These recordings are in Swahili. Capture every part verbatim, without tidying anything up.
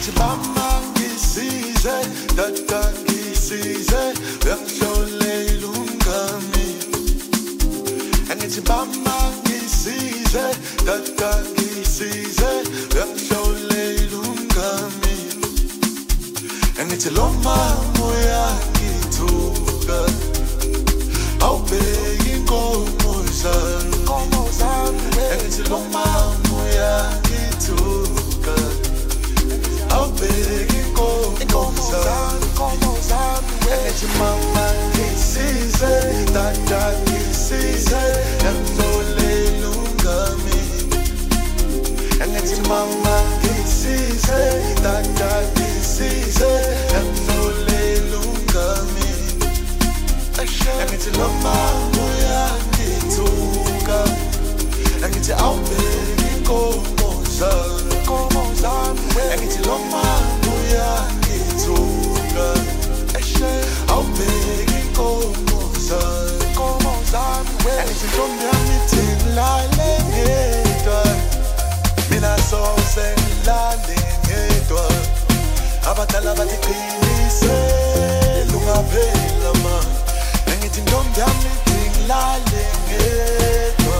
Engithi mama ngisize, tata ngisize, uyangihlolela umngani. Engithi mama ngisize, tata ngisize, uyangihlolela umngani. Engithi lo mama uyangithuka, awubheki inkomo zami, inkomo zami. Engithi lo mama uyangithuka, awubheki inkomo zami, inkomo zami. Engithi mama ngisize, tata ngisize, uyangihlolela umngani. Engithi mama ngisize, tata ngisize, uyangihlolela umngani. Engithi lo mama uyangithuka, engithi awubheki inkomo zami, inkomo zami. Engithi lo mama uyangithuka, awubheki inkomo zami, inkomo zami. Engithi ntombi yami ithi ngilale ngedwa, mina soze ngilale ngedwa. Abadala bathi qinisela ungaphela man. Engithi ntombi yami ithi ngilale ngedwa.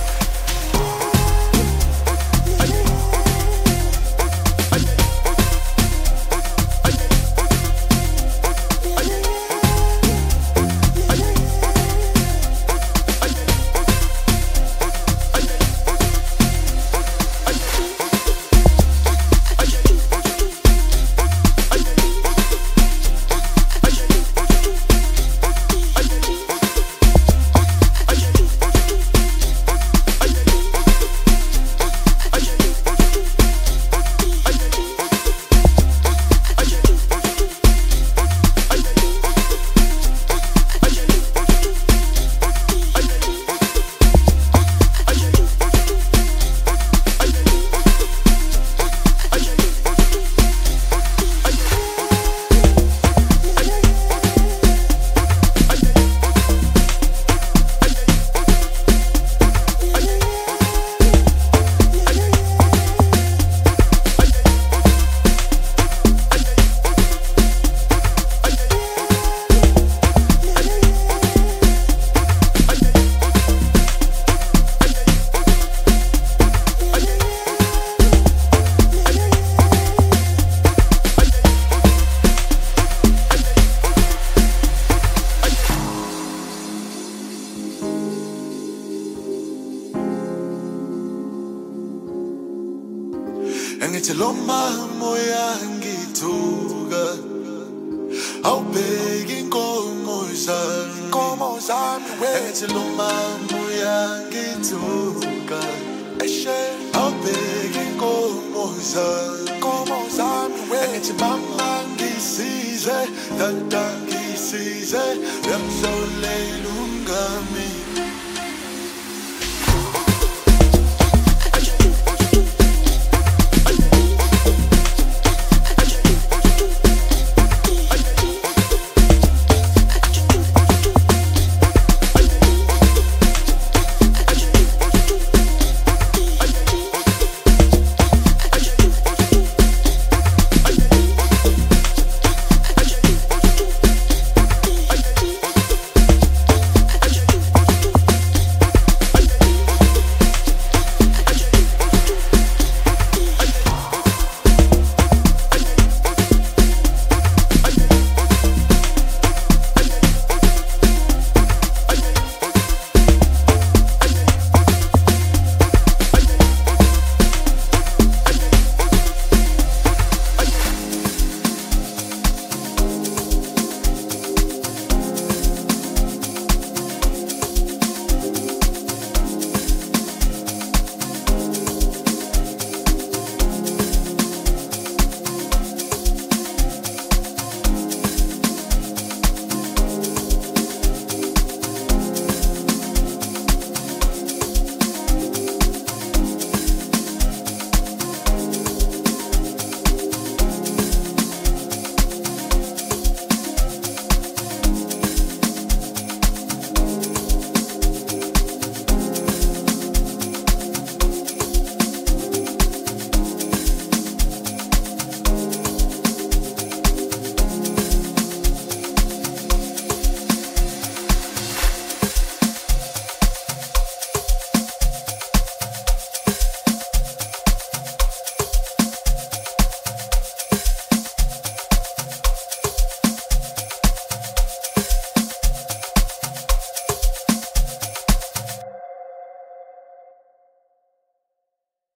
Engithi lo mama uyangithuka, awubheki inkomo zami, inkomo zami. Engithi lo mama uyangithuka, awubheki inkomo zami, inkomo zami. Engithi mama ngisize, tata ngisize, uyangihlolela umngani.